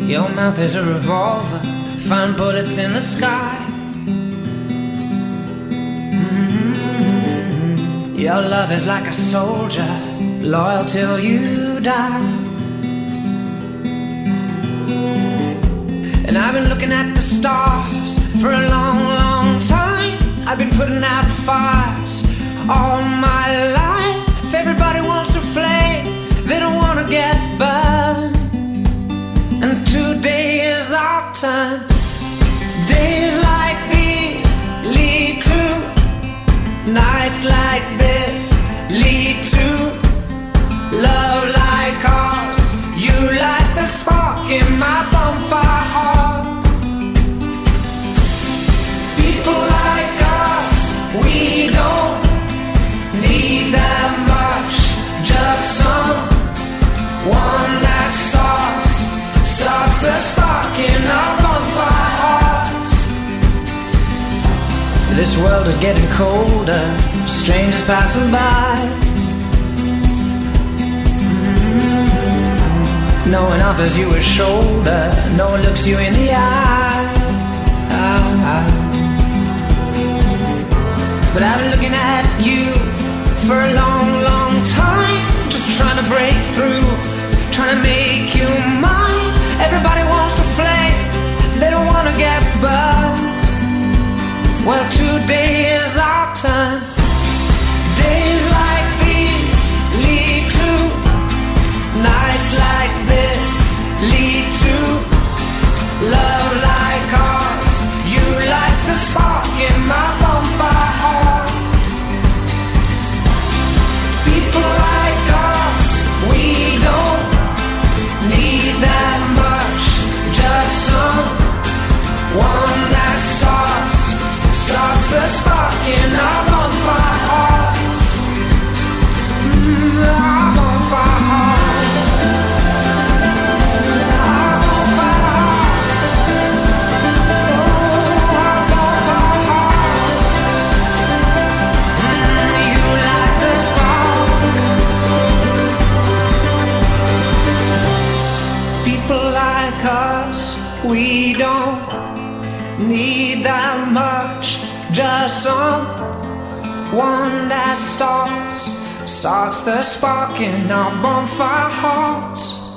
Your mouth is a revolver, find bullets in the sky. Your love is like a soldier, loyal till you die. And I've been looking at the stars for a long, long time. I've been putting out fires all my life. Everybody wants to flame, they don't want to get burned. And today is our turn. Days like these lead to nights like this, lead to love like ours. You light the spark in my bonfire heart. People like us, we don't need that much. Just someone that starts the spark in our bonfire hearts. This world is getting colder, strangers passing by. No one offers you a shoulder, no one looks you in the eye. But I've been looking at you for a long, long time, just trying to break through, trying to make you mine. Everybody wants to flame, they don't want to get burned. Well, today is our turn. Days like these lead to nights like this, lead to love like ours. You light the spark in my bonfire heart. People like us, we don't need that much. Just someone that starts the spark in our bonfire hearts. Our bonfire hearts. Our bonfire hearts. Oh, our bonfire hearts. You light the spark. People like us, we don't need that much. Just someone that starts the spark in our bonfire hearts.